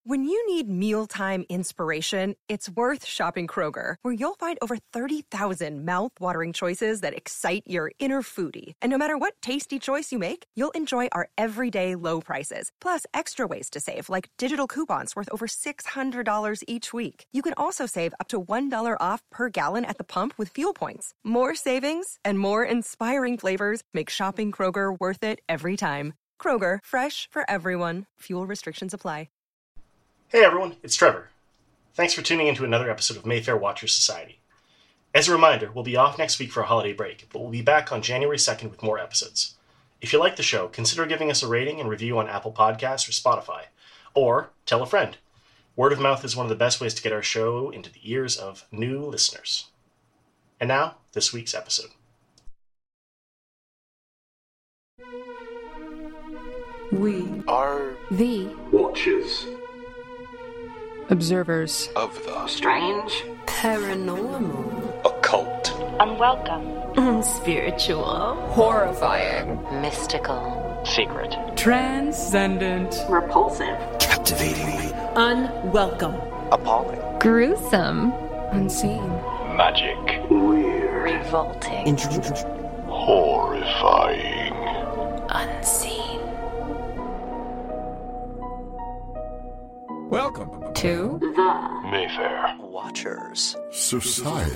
When you need mealtime inspiration, it's worth shopping Kroger, where you'll find over 30,000 mouth-watering choices that excite your inner foodie. And no matter what tasty choice you make, you'll enjoy our everyday low prices, plus extra ways to save, like digital coupons worth over $600 each week. You can also save up to $1 off per gallon at the pump with fuel points. More savings and more inspiring flavors make shopping Kroger worth it every time. Kroger, fresh for everyone. Fuel restrictions apply. Hey everyone, it's Trevor. Thanks for tuning in to another episode of Mayfair Watchers Society. As a reminder, we'll be off next week for a holiday break, but we'll be back on January 2nd with more episodes. If you like the show, consider giving us a rating and review on Apple Podcasts or Spotify. Or tell a friend. Word of mouth is one of the best ways to get our show into the ears of new listeners. And now, this week's episode. We are the Watchers, observers of the strange, paranormal, occult, unwelcome, spiritual, horrifying, mystical, secret, transcendent, repulsive, captivating, unwelcome, appalling, gruesome, unseen, magic, weird, revolting, horrifying, unseen. Welcome to the Mayfair Watchers Society.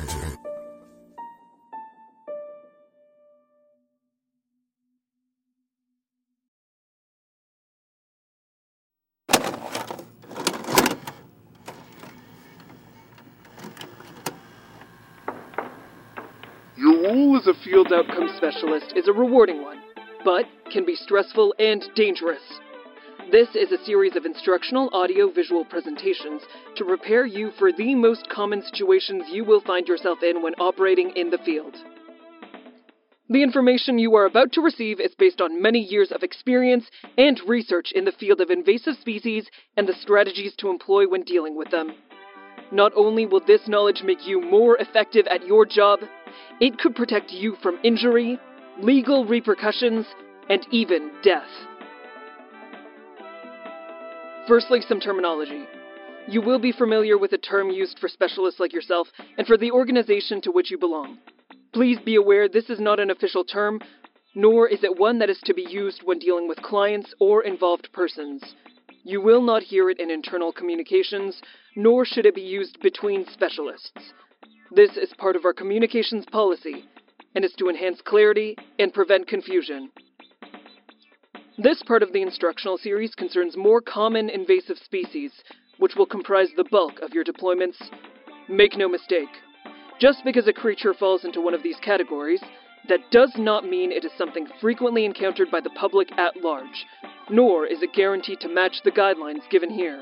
Your role as a field outcome specialist is a rewarding one, but can be stressful and dangerous. This is a series of instructional audio-visual presentations to prepare you for the most common situations you will find yourself in when operating in the field. The information you are about to receive is based on many years of experience and research in the field of invasive species and the strategies to employ when dealing with them. Not only will this knowledge make you more effective at your job, it could protect you from injury, legal repercussions, and even death. Firstly, some terminology. You will be familiar with a term used for specialists like yourself and for the organization to which you belong. Please be aware this is not an official term, nor is it one that is to be used when dealing with clients or involved persons. You will not hear it in internal communications, nor should it be used between specialists. This is part of our communications policy, and is to enhance clarity and prevent confusion. This part of the instructional series concerns more common invasive species, which will comprise the bulk of your deployments. Make no mistake, just because a creature falls into one of these categories, that does not mean it is something frequently encountered by the public at large, nor is it guaranteed to match the guidelines given here.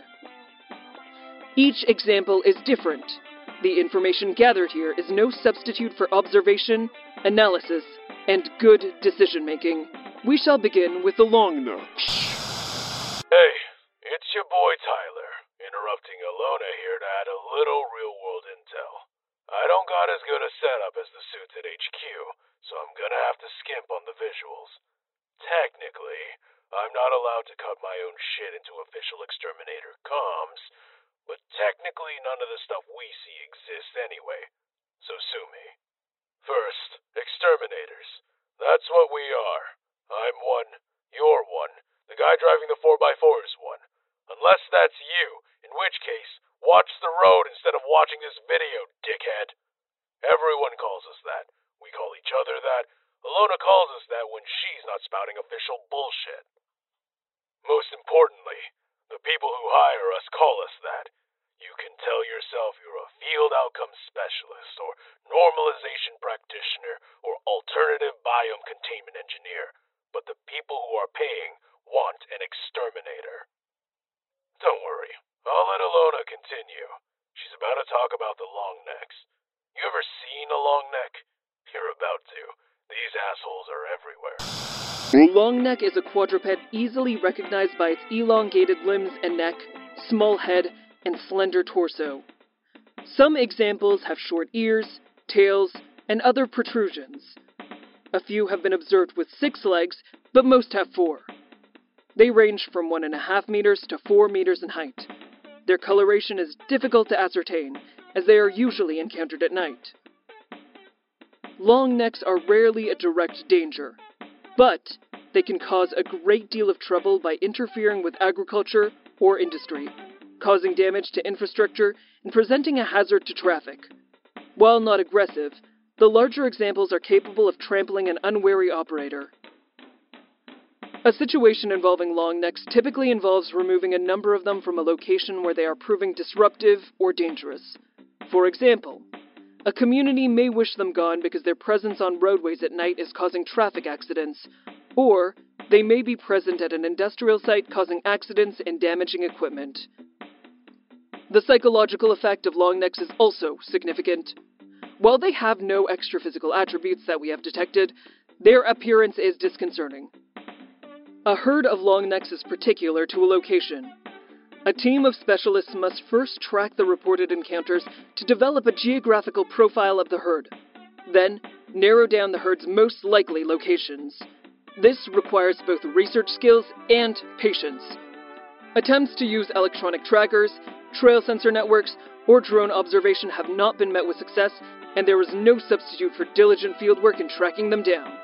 Each example is different. The information gathered here is no substitute for observation, analysis, and good decision-making. We shall begin with the long neck. Hey, it's your boy Tyler, interrupting Alona here to add a little real-world intel. I don't got as good a setup as the suits at HQ, so I'm gonna have to skimp on the visuals. Technically, I'm not allowed to cut my own shit into official exterminator comms, but technically none of the stuff we see exists anyway, so sue me. First, exterminators. That's what we are. I'm one, you're one, the guy driving the 4x4 is one. Unless that's you, in which case, watch the road instead of watching this video, dickhead. Everyone calls us that. We call each other that. Alona calls us that when she's not spouting official bullshit. Most importantly, the people who hire us call us that. You can tell yourself you're a field outcome specialist, or normalization practitioner, or alternative biome containment engineer, but the people who are paying want an exterminator. Don't worry, I'll let Alona continue. She's about to talk about the long necks. You ever seen a long neck? You're about to. These assholes are everywhere. A long neck is a quadruped easily recognized by its elongated limbs and neck, small head, and slender torso. Some examples have short ears, tails, and other protrusions. A few have been observed with 6 legs, but most have 4. They range from 1.5 meters to 4 meters in height, their coloration is difficult to ascertain, as they are usually encountered at night. Long necks are rarely a direct danger, but they can cause a great deal of trouble by interfering with agriculture or industry, causing damage to infrastructure and presenting a hazard to traffic. While not aggressive, the larger examples are capable of trampling an unwary operator. A situation involving long necks typically involves removing a number of them from a location where they are proving disruptive or dangerous. For example, a community may wish them gone because their presence on roadways at night is causing traffic accidents, or they may be present at an industrial site causing accidents and damaging equipment. The psychological effect of long necks is also significant. While they have no extra physical attributes that we have detected, their appearance is disconcerting. A herd of long necks is particular to a location. A team of specialists must first track the reported encounters to develop a geographical profile of the herd, then narrow down the herd's most likely locations. This requires both research skills and patience. Attempts to use electronic trackers, trail sensor networks, or drone observation have not been met with success, and there is no substitute for diligent fieldwork in tracking them down.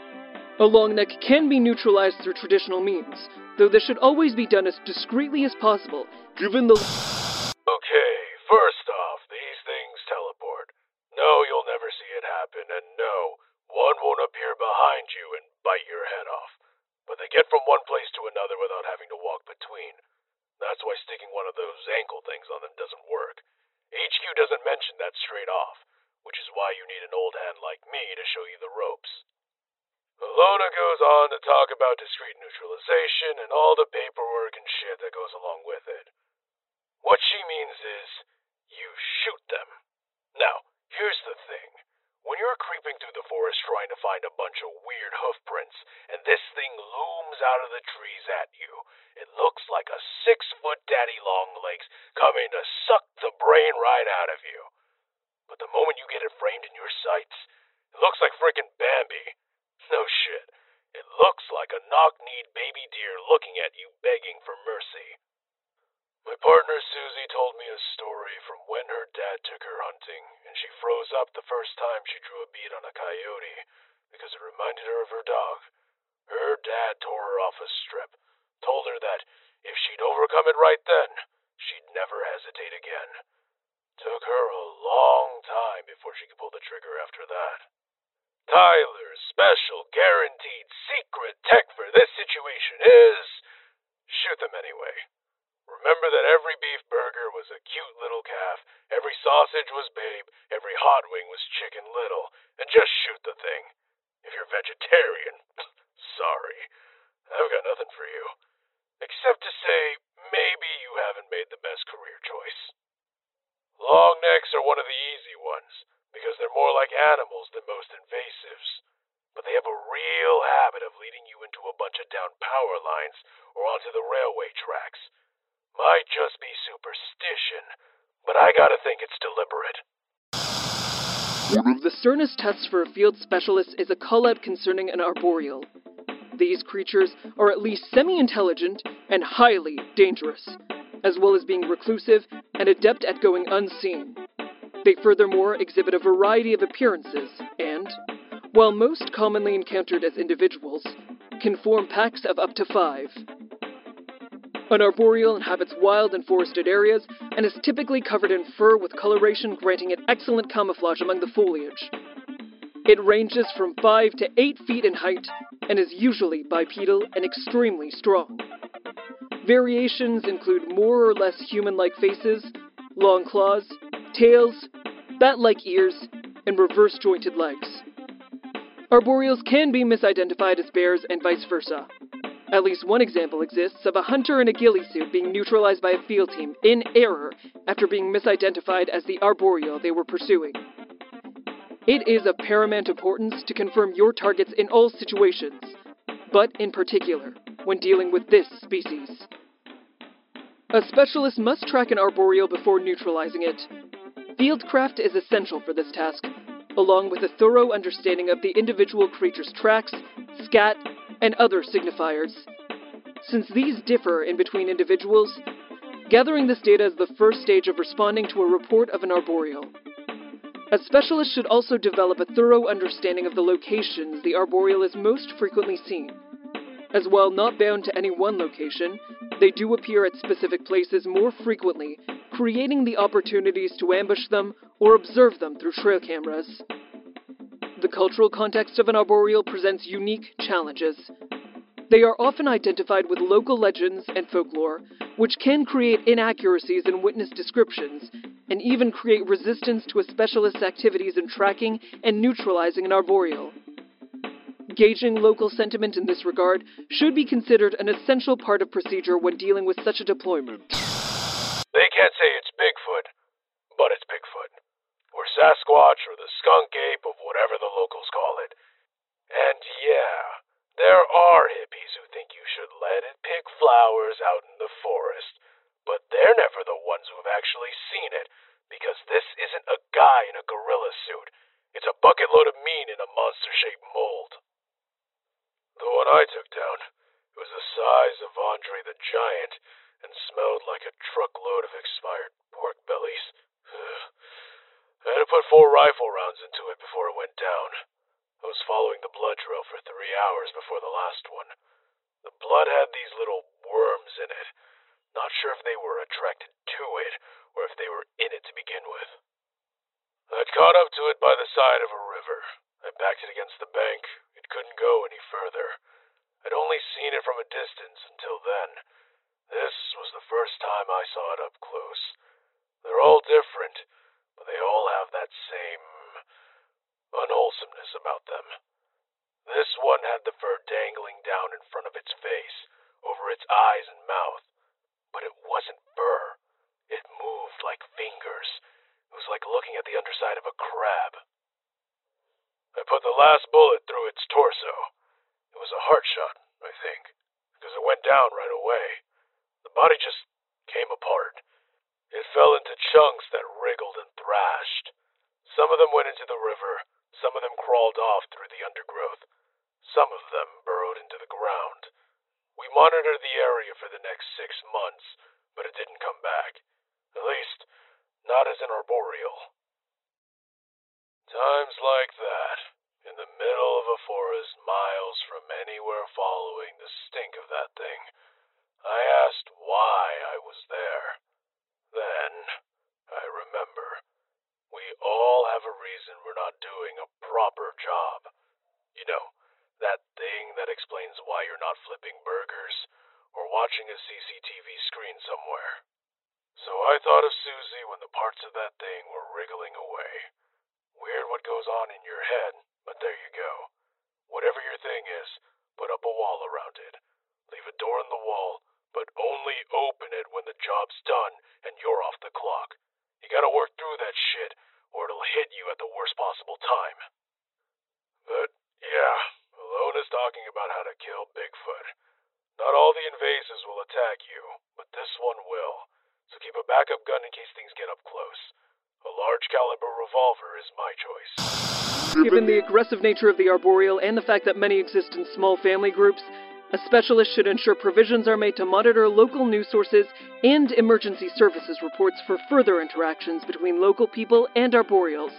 A long neck can be neutralized through traditional means, though this should always be done as discreetly as possible, given the... Okay, first off, these things teleport. No, you'll never see it happen, and no, one won't appear behind you and bite your head off. But they get from one place to another without having to walk between. That's why sticking one of those ankle things on them doesn't work. HQ doesn't mention that straight off, which is why you need an old hand like me to show you the ropes. Alona goes on to talk about discrete neutralization and all the paperwork and shit that goes along with it. What she means is, you shoot them. Now, here's the thing. When you're creeping through the forest trying to find a bunch of weird hoof prints, and this thing looms out of the trees at you, it looks like a 6-foot daddy long legs coming to suck the brain right out of you. But the moment you get it framed in your sights, it looks like frickin' Bambi. No shit. It looks like a knock-kneed baby deer looking at you begging for mercy. My partner Susie told me a story from when her dad took her hunting, and she froze up the first time she drew a bead on a coyote, because it reminded her of her dog. Her dad tore her off a strip, told her that if she'd overcome it right then, she'd never hesitate again. Took her a long time before she could pull the trigger after that. Tyler's special, guaranteed, secret tech for this situation is... shoot them anyway. Remember that every beef burger was a cute little calf, every sausage was Babe, every hot wing was Chicken Little, and just shoot the thing. If you're vegetarian, sorry, I've got nothing for you. Except to say, maybe you haven't made the best career choice. Long necks are one of the easy ones, because they're more like animals than most invasives. But they have a real habit of leading you into a bunch of downed power lines or onto the railway tracks. Might just be superstition, but I gotta think it's deliberate. One of the sternest tests for a field specialist is a call-out concerning an arboreal. These creatures are at least semi-intelligent and highly dangerous, as well as being reclusive and adept at going unseen. They furthermore exhibit a variety of appearances and, while most commonly encountered as individuals, can form packs of up to 5. An arboreal inhabits wild and forested areas and is typically covered in fur with coloration granting it excellent camouflage among the foliage. It ranges from 5 to 8 feet in height and is usually bipedal and extremely strong. Variations include more or less human-like faces, long claws, tails, bat-like ears, and reverse-jointed legs. Arboreals can be misidentified as bears and vice versa. At least one example exists of a hunter in a ghillie suit being neutralized by a field team in error after being misidentified as the arboreal they were pursuing. It is of paramount importance to confirm your targets in all situations, but in particular, when dealing with this species. A specialist must track an arboreal before neutralizing it. Fieldcraft is essential for this task, along with a thorough understanding of the individual creature's tracks, scat, and other signifiers. Since these differ in between individuals, Gathering this data is the first stage of responding to a report of an arboreal. A specialist should also develop a thorough understanding of the locations the arboreal is most frequently seen. As while not bound to any one location, they do appear at specific places more frequently, creating the opportunities to ambush them or observe them through trail cameras. The cultural context of an arboreal presents unique challenges. They are often identified with local legends and folklore, which can create inaccuracies in witness descriptions, and even create resistance to a specialist's activities in tracking and neutralizing an arboreal. Gauging local sentiment in this regard should be considered an essential part of procedure when dealing with such a deployment. They can't say it's Bigfoot, but it's Bigfoot. Or Sasquatch, or the skunk ape, or whatever the locals call it. And yeah, there are hippies who think you should let it pick flowers out in the forest, but they're never the ones who have actually seen it, because this isn't a guy in a gorilla suit. It's a bucket load of meat in a monster-shaped mold. The one I took down, it was the size of Andre the Giant, and smelled like a truckload of expired pork bellies. I had to put 4 rifle rounds into it before it went down. I was following the blood trail for 3 hours before the last one. The blood had these little worms in it. Not sure if they were attracted to it, or if they were in it to begin with. I'd caught up to it by the side of a river. I backed it against the bank. It couldn't go any further. I'd only seen it from a distance until then. This was the first time I saw it up close. They're all different, but they all have that same unwholesomeness about them. This one had the fur dangling down in front of its face, over its eyes and mouth. But it wasn't fur. It moved like fingers. It was like looking at the underside of a crab. I put the last bullet through its torso. It was a heart shot, I think, because it went down right away. The body just came apart. It fell into chunks that wriggled and thrashed. Some of them went into the river. Some of them crawled off through the undergrowth. Some of them burrowed into the ground. We monitored the area for the next 6 months, but it didn't come back. At least, not as an arboreal. Times like that, in the middle of a forest miles from anywhere following the stink of that thing, I asked why I was there. Then, I remember, we all have a reason we're not doing a proper job. You know, that thing that explains why you're not flipping burgers, or watching a CCTV screen somewhere. So I thought of Susie when the parts of that thing were wriggling away. Weird what goes on in your head, but there you go. Whatever your thing is, put up a wall around it. Leave a door in the wall, but only open it when the job's done and you're off the clock. You gotta work through that shit, or it'll hit you at the worst possible time. But, yeah, Alona's talking about how to kill Bigfoot. Not all the invasives will attack you, but this one will. So keep a backup gun in case things get up close. A large caliber revolver is my choice. Given the aggressive nature of the arboreal and the fact that many exist in small family groups, a specialist should ensure provisions are made to monitor local news sources and emergency services reports for further interactions between local people and arboreals.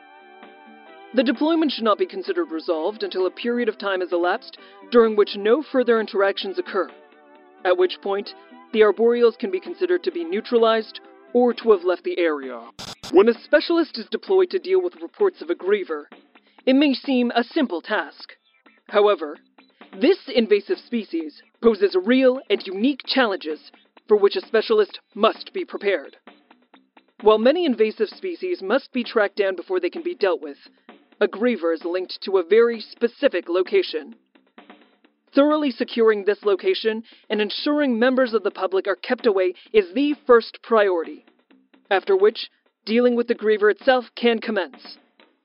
The deployment should not be considered resolved until a period of time has elapsed during which no further interactions occur, at which point the arboreals can be considered to be neutralized or to have left the area. When a specialist is deployed to deal with reports of a griever, it may seem a simple task. However, this invasive species poses real and unique challenges for which a specialist must be prepared. While many invasive species must be tracked down before they can be dealt with, a griever is linked to a very specific location. Thoroughly securing this location and ensuring members of the public are kept away is the first priority, after which dealing with the griever itself can commence.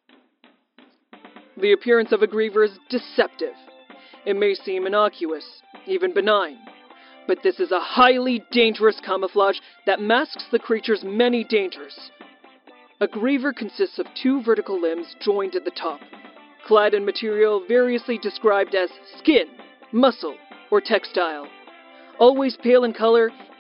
The appearance of a griever is deceptive. It may seem innocuous, even benign, but this is a highly dangerous camouflage that masks the creature's many dangers. A griever consists of 2 vertical limbs joined at the top, clad in material variously described as skin, muscle, or textile. Always pale in color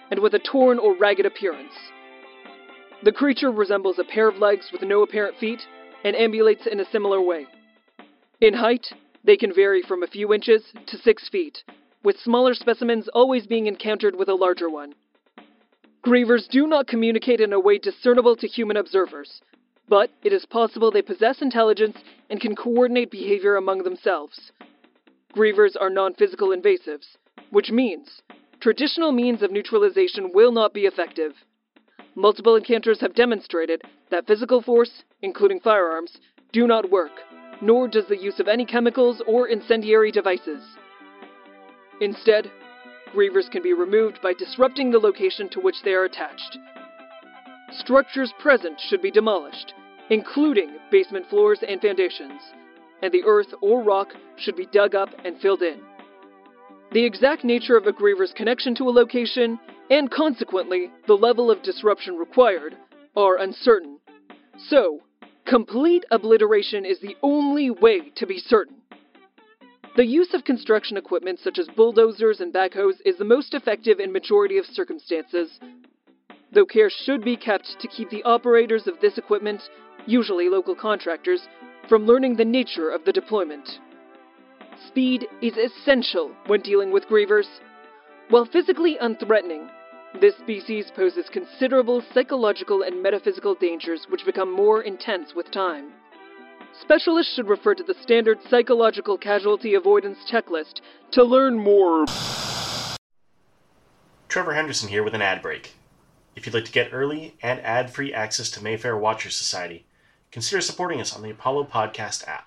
and with a torn or ragged appearance. The creature resembles a pair of legs with no apparent feet and ambulates in a similar way. In height, they can vary from a few inches to 6 feet, with smaller specimens always being encountered with a larger one. Grievers do not communicate in a way discernible to human observers, but it is possible they possess intelligence and can coordinate behavior among themselves. Grievers are non-physical invasives, which means traditional means of neutralization will not be effective. Multiple encounters have demonstrated that physical force, including firearms, do not work, nor does the use of any chemicals or incendiary devices. Instead, Grievers can be removed by disrupting the location to which they are attached. Structures present should be demolished, including basement floors and foundations, and the earth or rock should be dug up and filled in. The exact nature of a Griever's connection to a location, and consequently the level of disruption required, are uncertain. So, complete obliteration is the only way to be certain. The use of construction equipment such as bulldozers and backhoes is the most effective in majority of circumstances, though care should be kept to keep the operators of this equipment, usually local contractors, from learning the nature of the deployment. Speed is essential when dealing with Grievers. While physically unthreatening, this species poses considerable psychological and metaphysical dangers which become more intense with time. Specialists should refer to the standard psychological casualty avoidance checklist to learn more. Trevor Henderson here with an ad break. If you'd like to get early and ad-free access to Mayfair Watchers Society, consider supporting us on the Apollo Podcast app.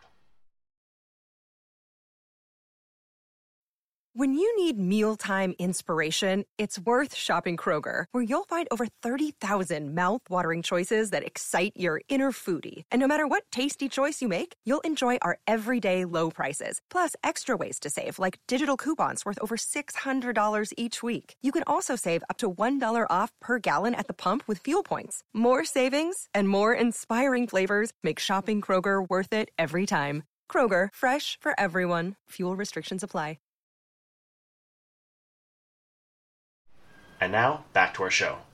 When you need mealtime inspiration, it's worth shopping Kroger, where you'll find over 30,000 mouth-watering choices that excite your inner foodie. And no matter what tasty choice you make, you'll enjoy our everyday low prices, plus extra ways to save, like digital coupons worth over $600 each week. You can also save up to $1 off per gallon at the pump with fuel points. More savings and more inspiring flavors make shopping Kroger worth it every time. Kroger, fresh for everyone. Fuel restrictions apply. And now, back to our show.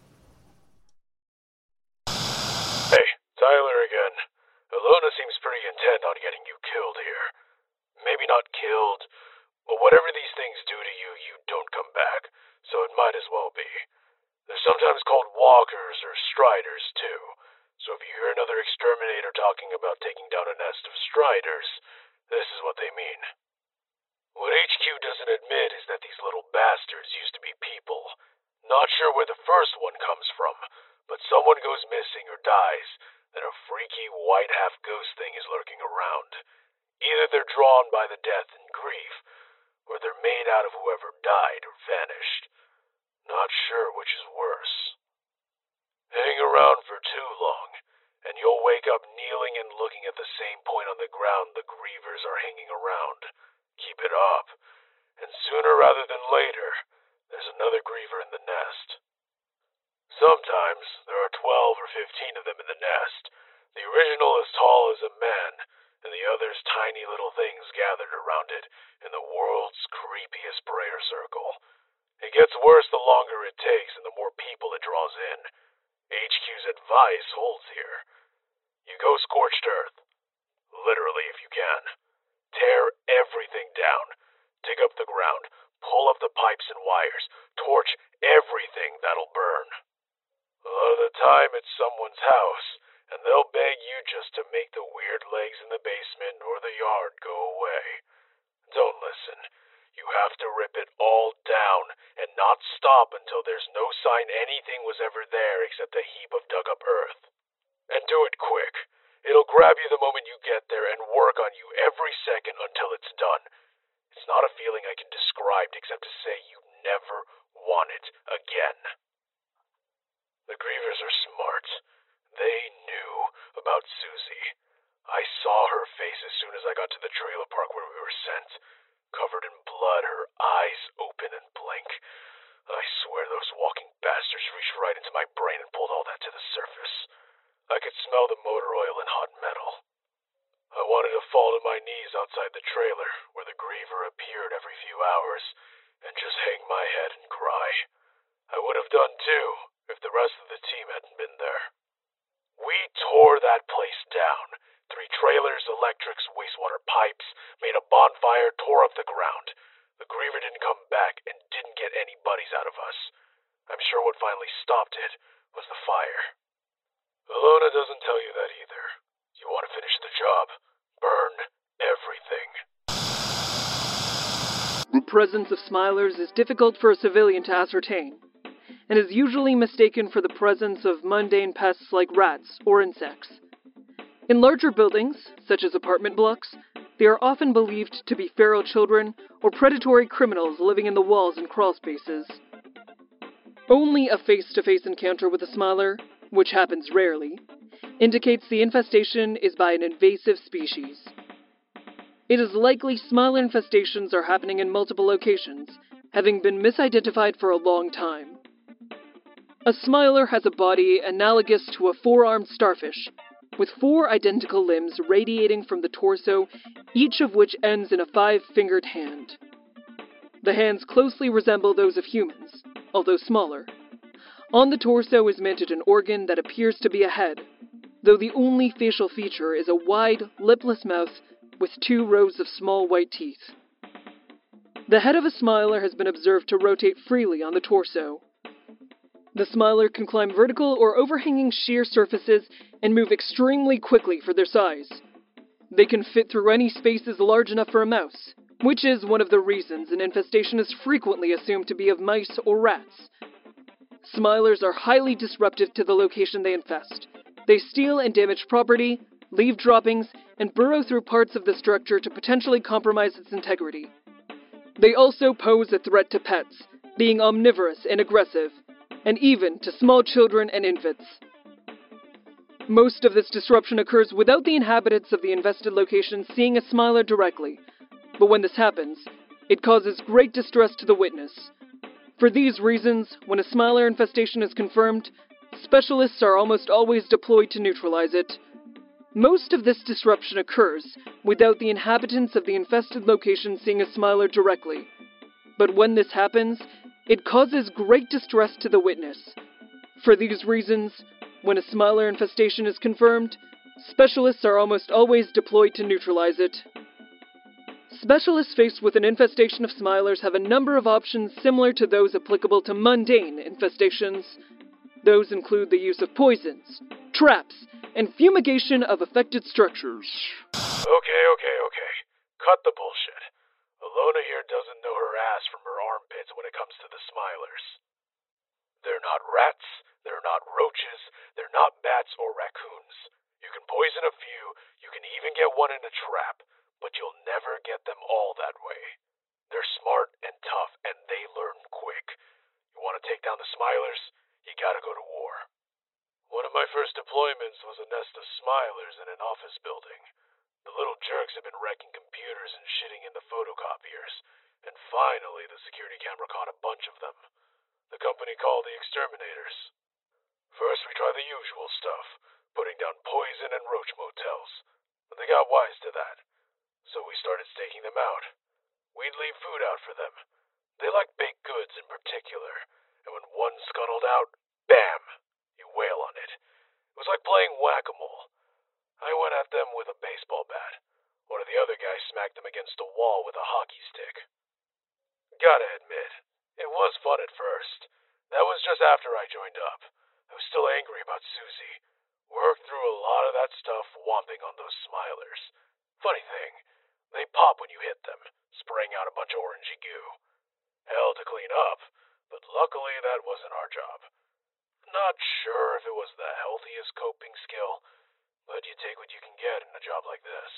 Hey, Tyler again. Alona seems pretty intent on getting you killed here. Maybe not killed, but whatever these things do to you, you don't come back, so it might as well be. They're sometimes called walkers or striders, too. So if you hear another exterminator talking about taking down a nest of striders, this is what they mean. What HQ doesn't admit is that these little bastards used to be people. Not sure where the first one comes from, but someone goes missing or dies, then a freaky white half-ghost thing is lurking around. Either they're drawn by the death and grief, or they're made out of whoever died or vanished. Not sure which is worse. Hang around for too long, and you'll wake up kneeling and looking at the same point on the ground the Grievers are hanging around. Keep it up, and sooner rather than later, there's another Griever in the nest. Sometimes there are 12 or 15 of them in the nest, the original as tall as a man, and the others tiny little things gathered around it in the world's creepiest prayer circle. It gets worse the longer it takes and the more people it draws in. HQ's advice holds here. You go scorched earth. Literally, if you can. Tear everything down. Dig up the ground. Pull up the pipes and wires. Torch everything that'll burn. A lot of the time it's someone's house, and they'll beg you just to make the weird legs in the basement or the yard go away. Don't listen. You have to rip it all down and not stop until there's no sign anything was ever there except a heap of dug-up earth. And do it quick. It'll grab you the moment you get there and work on you every second until it's done. It's not a feeling I can describe except to say you never want it again. The Grievers are smart. They knew about Susie. I saw her face as soon as I got to the trailer park where we were sent. Covered in blood, her eyes open and blank. I swear those walking bastards reached right into my brain and pulled all that to the surface. I could smell the motor oil and hot metal. I wanted to fall to my knees outside the trailer, where the Griever appeared every few hours, and just hang my head and cry. I would have done too if the rest of the team hadn't been there. We tore that place down. 3 trailers, electrics, wastewater pipes, made a bonfire, tore up the ground. The griever didn't come back and didn't get any buddies out of us. I'm sure what finally stopped it was the fire. Alona doesn't tell you that either. You want to finish the job. Burn everything. The presence of Smilers is difficult for a civilian to ascertain, and is usually mistaken for the presence of mundane pests like rats or insects. In larger buildings, such as apartment blocks, they are often believed to be feral children or predatory criminals living in the walls and crawl spaces. Only a face-to-face encounter with a Smiler, which happens rarely, indicates the infestation is by an invasive species. It is likely Smiler infestations are happening in multiple locations, having been misidentified for a long time. A Smiler has a body analogous to a 4-armed starfish, with 4 identical limbs radiating from the torso, each of which ends in a 5-fingered hand. The hands closely resemble those of humans, although smaller. On the torso is mounted an organ that appears to be a head, though the only facial feature is a wide, lipless mouth with 2 rows of small white teeth. The head of a Smiler has been observed to rotate freely on the torso. The Smiler can climb vertical or overhanging sheer surfaces and move extremely quickly for their size. They can fit through any spaces large enough for a mouse, which is one of the reasons an infestation is frequently assumed to be of mice or rats. Smilers are highly disruptive to the location they infest. They steal and damage property, leave droppings, and burrow through parts of the structure to potentially compromise its integrity. They also pose a threat to pets, being omnivorous and aggressive, and even to small children and infants. Most of this disruption occurs without the inhabitants of the infested location seeing a Smiler directly, but when this happens, it causes great distress to the witness. For these reasons, when a Smiler infestation is confirmed, specialists are almost always deployed to neutralize it. Most of this disruption occurs without the inhabitants of the infested location seeing a Smiler directly, but when this happens, it causes great distress to the witness. For these reasons, when a Smiler infestation is confirmed, specialists are almost always deployed to neutralize it. Specialists faced with an infestation of Smilers have a number of options similar to those applicable to mundane infestations. Those include the use of poisons, traps, and fumigation of affected structures. Okay. Cut the bullshit. Alona here doesn't know her ass from her armpits when it comes to the Smilers. They're not rats, they're not roaches, they're not bats or raccoons. You can poison a few, you can even get one in a trap, but you'll never get them all that way. They're smart and tough, and they learn quick. You want to take down the Smilers? You gotta go to war. One of my first deployments was a nest of Smilers in an office building. The little jerks had been wrecking computers and shitting in the photocopiers, and finally the security camera caught a bunch of them. The company called the exterminators. First we tried the usual stuff, putting down poison and roach motels, but they got wise to that, so we started staking them out. We'd leave food out for them. They liked baked goods in particular, and when one scuttled out, bam! You wail on it. It was like playing whack-a-mole. I went at them with a baseball bat. One of the other guys smacked them against a wall with a hockey stick. Gotta admit, it was fun at first. That was just after I joined up. I was still angry about Susie. Worked through a lot of that stuff whomping on those Smilers. Funny thing, they pop when you hit them, spraying out a bunch of orangey goo. Hell to clean up, but luckily that wasn't our job. Not sure if it was the healthiest coping skill, but you take what you can get in a job like this.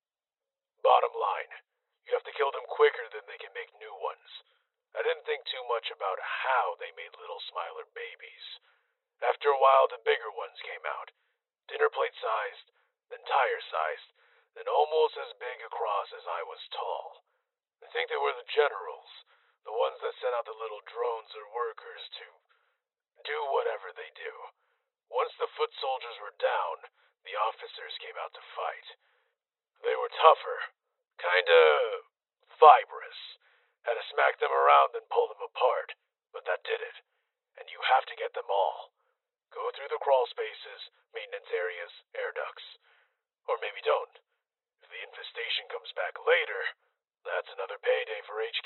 Bottom line, you have to kill them quicker than they can make new ones. I didn't think too much about how they made little Smiler babies. After a while, the bigger ones came out. Dinner plate sized, then tire sized, then almost as big across as I was tall. I think they were the generals, the ones that sent out the little drones or workers to do whatever they do. Once the foot soldiers were down, the officers came out to fight. They were tougher, kinda fibrous. Had to smack them around and pull them apart, but that did it. you have to get them all. Go through the crawl spaces, maintenance areas, air ducts. Or maybe don't. If the infestation comes back later, that's another payday for HQ.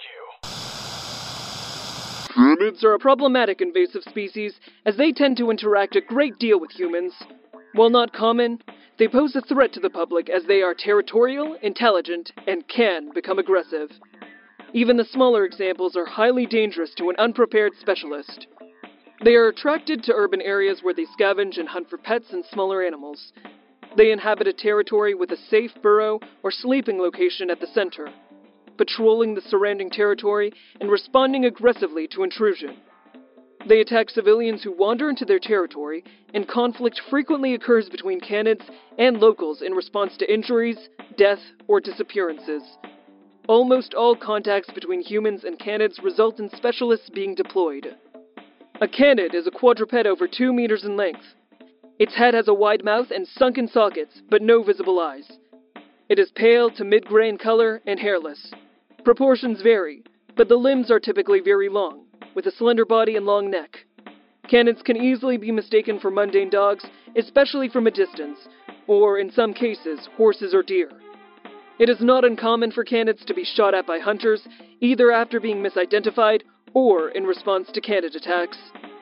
Canids are a problematic invasive species, as they tend to interact a great deal with humans. While not common, they pose a threat to the public as they are territorial, intelligent, and can become aggressive. Even the smaller examples are highly dangerous to an unprepared specialist. They are attracted to urban areas where they scavenge and hunt for pets and smaller animals. They inhabit a territory with a safe burrow or sleeping location at the center, patrolling the surrounding territory and responding aggressively to intrusion. They attack civilians who wander into their territory, and conflict frequently occurs between canids and locals in response to injuries, death, or disappearances. Almost all contacts between humans and canids result in specialists being deployed. A canid is a quadruped over 2 meters in length. Its head has a wide mouth and sunken sockets, but no visible eyes. It is pale to mid-gray in color and hairless. Proportions vary, but the limbs are typically very long, with a slender body and long neck. Canids can easily be mistaken for mundane dogs, especially from a distance, or in some cases, horses or deer. It is not uncommon for canids to be shot at by hunters, either after being misidentified or in response to canid attacks.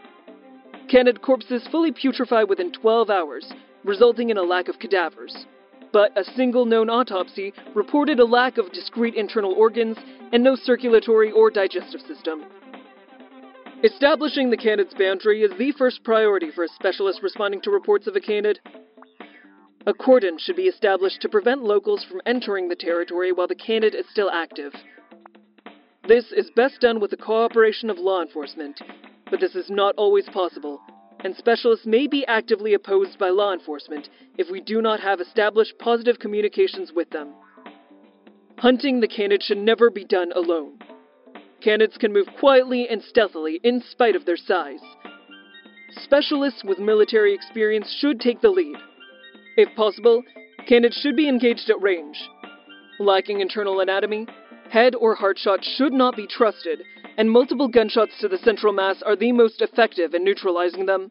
Canid corpses fully putrefy within 12 hours, resulting in a lack of cadavers. But a single known autopsy reported a lack of discrete internal organs and no circulatory or digestive system. Establishing the canid's boundary is the first priority for a specialist responding to reports of a canid. A cordon should be established to prevent locals from entering the territory while the canid is still active. This is best done with the cooperation of law enforcement, but this is not always possible, and specialists may be actively opposed by law enforcement if we do not have established positive communications with them. Hunting the canid should never be done alone. Canids can move quietly and stealthily in spite of their size. Specialists with military experience should take the lead. If possible, canids should be engaged at range. Lacking internal anatomy, head or heart shots should not be trusted, and multiple gunshots to the central mass are the most effective in neutralizing them.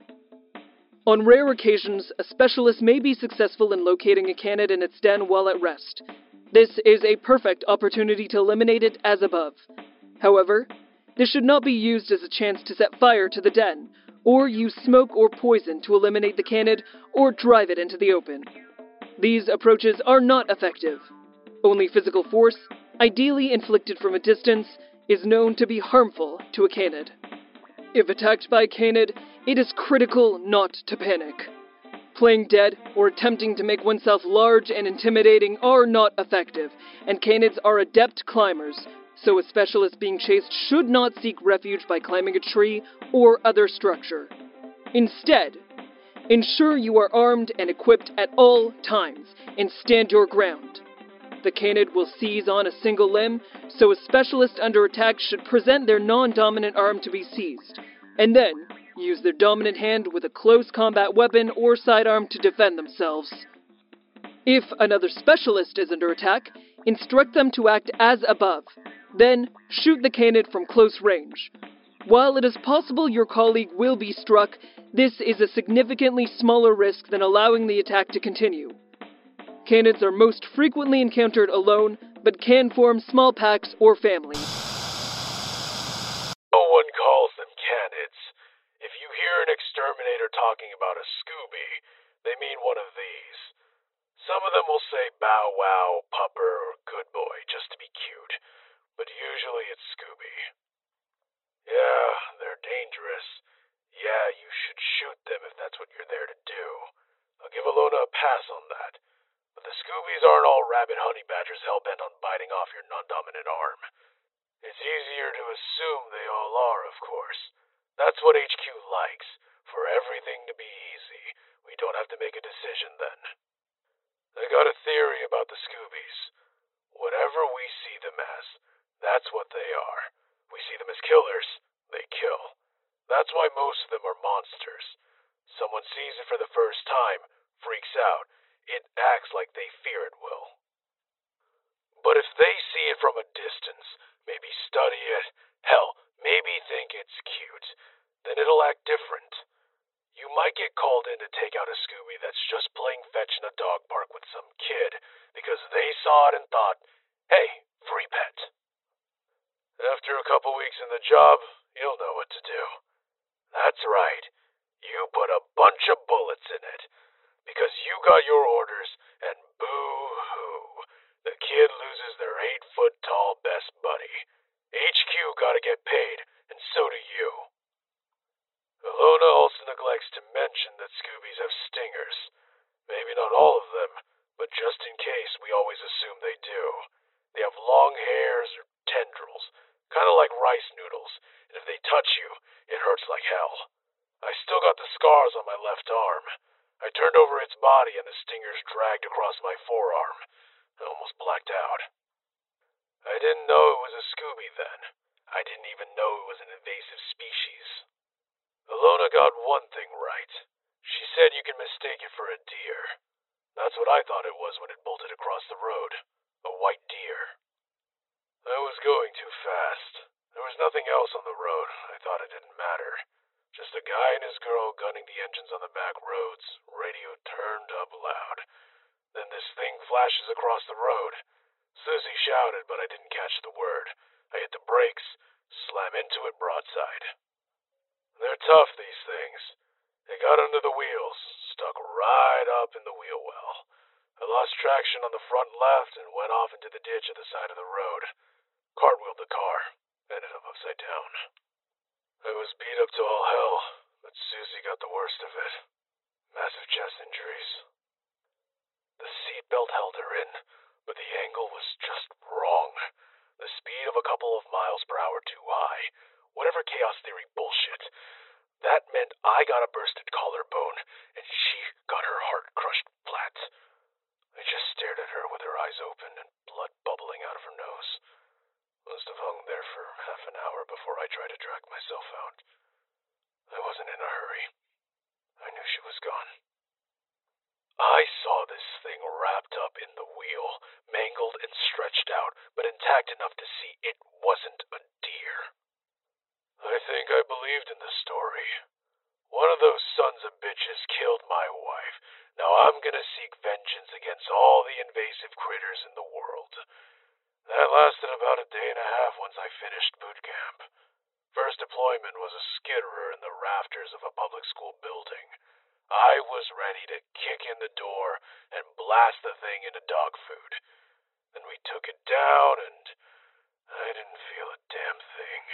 On rare occasions, a specialist may be successful in locating a canid in its den while at rest. This is a perfect opportunity to eliminate it as above. However, this should not be used as a chance to set fire to the den, or use smoke or poison to eliminate the canid or drive it into the open. These approaches are not effective. Only physical force, ideally inflicted from a distance, is known to be harmful to a canid. If attacked by a canid, it is critical not to panic. Playing dead or attempting to make oneself large and intimidating are not effective, and canids are adept climbers, so a specialist being chased should not seek refuge by climbing a tree or other structure. Instead, ensure you are armed and equipped at all times, and stand your ground. The canid will seize on a single limb, so a specialist under attack should present their non-dominant arm to be seized, and then use their dominant hand with a close combat weapon or sidearm to defend themselves. If another specialist is under attack, instruct them to act as above. Then, shoot the canid from close range. While it is possible your colleague will be struck, this is a significantly smaller risk than allowing the attack to continue. Canids are most frequently encountered alone, but can form small packs or families. No one calls them canids. If you hear an exterminator talking about a Scooby, they mean one of these. Some of them will say bow wow, pupper, or good boy, just to be cute. But usually it's Scooby. Yeah, they're dangerous. Yeah, you should shoot them if that's what you're there to do. I'll give Alona a pass on that. But the Scoobies aren't all rabid honey badgers hell-bent on biting off your non-dominant arm. It's easier to assume they all are, of course. That's what HQ likes, for everything to be easy. We don't have to make a decision then. I got a theory about the Scoobies. Whatever we see them as, that's what they are. We see them as killers, they kill. That's why most of them are monsters. Someone sees it for the first time, freaks out. It acts like they fear it will. But if they see it from a distance, maybe study it, hell, maybe think it's cute, then it'll act different. You might get called in to take out a Scooby that's just playing fetch in a dog park with some kid because they saw it and thought, hey, free pet. After a couple weeks in the job, you'll know what to do. That's right. You put a bunch of bullets in it. Because you got your orders, and boo-hoo. The kid loses their 8-foot-tall best buddy. HQ gotta get paid, and so do you. Ilona also neglects to mention that Scoobies have stingers. Maybe not all of them, but just in case, we always assume they do. They have long hairs or tendrils, kind of like rice noodles, and if they touch you, it hurts like hell. I still got the scars on my left arm. I turned over its body and the stingers dragged across my forearm. I almost blacked out. I didn't know it was a Scooby then. I didn't even know it was an invasive species. Ilona got one thing right. She said you can mistake it for a deer. That's what I thought it was when it bolted across the road. A white deer. I was going too fast. There was nothing else on the road. I thought it didn't matter. Just a guy and his girl gunning the engines on the back roads, radio turned up loud. Then this thing flashes across the road. Susie shouted, but I didn't catch the word. I hit the brakes, slam into it broadside. They're tough, these things. It got under the wheels, stuck right up in the wheel well. I lost traction on the front left and went off into the ditch at the side of the road. Cartwheeled the car, ended up upside down. I was beat up to all hell, but Susie got the worst of it. Massive chest injuries. The seatbelt held her in, but the angle was just wrong. The speed of a couple of miles per hour too high. Whatever chaos theory bullshit. That meant I got a bursted collarbone, and she got her heart crushed flat. I just stared at her with her eyes open and blood bubbling out of her nose. Must have hung there for half an hour before I tried to drag myself out. I wasn't in a hurry. I knew she was gone. I saw this thing wrapped up in the wheel, mangled and stretched out, but intact enough to see it wasn't a deer. I think I believed in the story. One of those sons of bitches killed my wife. Now I'm gonna seek vengeance against all the invasive critters in the world. That lasted about a day and a half once I finished boot camp. First deployment was a skitterer in the rafters of a public school building. I was ready to kick in the door and blast the thing into dog food. Then we took it down and I didn't feel a damn thing.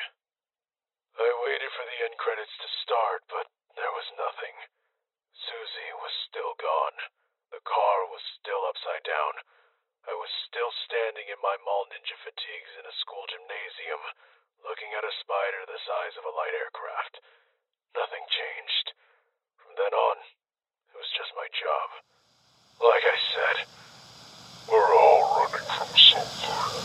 I waited for the end credits to start, but there was nothing. Susie was still gone. The car was still upside down. I was still standing in my mall ninja fatigues in a school gymnasium, looking at a spider the size of a light aircraft. Nothing changed. From then on, it was just my job. Like I said, we're all running from something.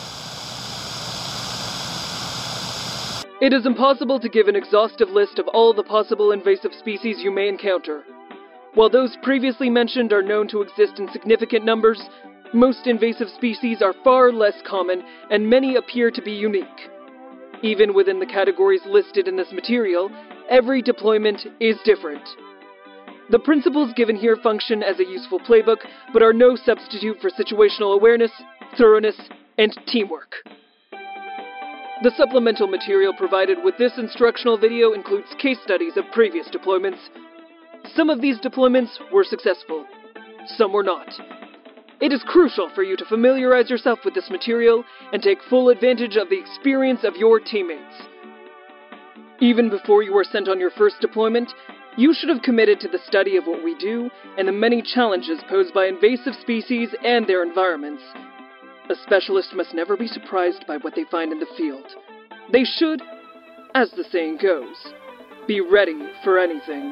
It is impossible to give an exhaustive list of all the possible invasive species you may encounter. While those previously mentioned are known to exist in significant numbers, most invasive species are far less common, and many appear to be unique. Even within the categories listed in this material, every deployment is different. The principles given here function as a useful playbook, but are no substitute for situational awareness, thoroughness, and teamwork. The supplemental material provided with this instructional video includes case studies of previous deployments. Some of these deployments were successful, some were not. It is crucial for you to familiarize yourself with this material and take full advantage of the experience of your teammates. Even before you are sent on your first deployment, you should have committed to the study of what we do and the many challenges posed by invasive species and their environments. A specialist must never be surprised by what they find in the field. They should, as the saying goes, be ready for anything.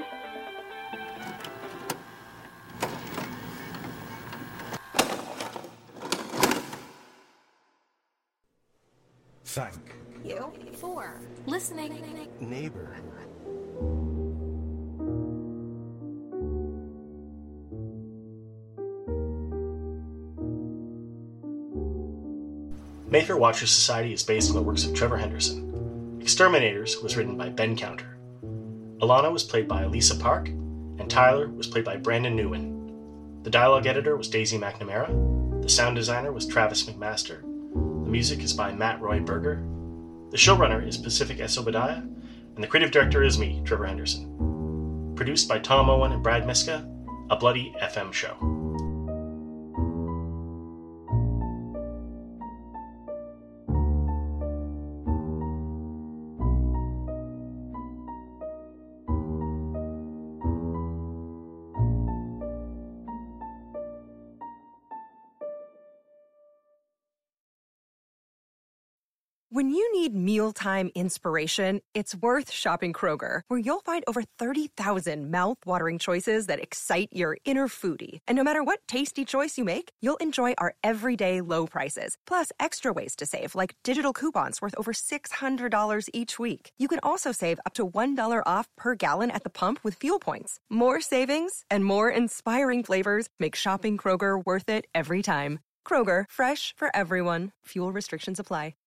Thank You for listening. neighbor. Mayfair Watcher Society is based on the works of Trevor Henderson. Exterminators was written by Ben Counter. Alana was played by Elisa Park, and Tyler was played by Brandon Newman. The dialogue editor was Daisy McNamara. The sound designer was Travis McMaster. The music is by Matt Roy Berger. The showrunner is Pacific S. Obadiah, and the creative director is me, Trevor Henderson. Produced by Tom Owen and Brad Miska, a Bloody FM show. When you need mealtime inspiration, it's worth shopping Kroger, where you'll find over 30,000 mouth-watering choices that excite your inner foodie. And no matter what tasty choice you make, you'll enjoy our everyday low prices, plus extra ways to save, like digital coupons worth over $600 each week. You can also save up to $1 off per gallon at the pump with fuel points. More savings and more inspiring flavors make shopping Kroger worth it every time. Kroger, fresh for everyone. Fuel restrictions apply.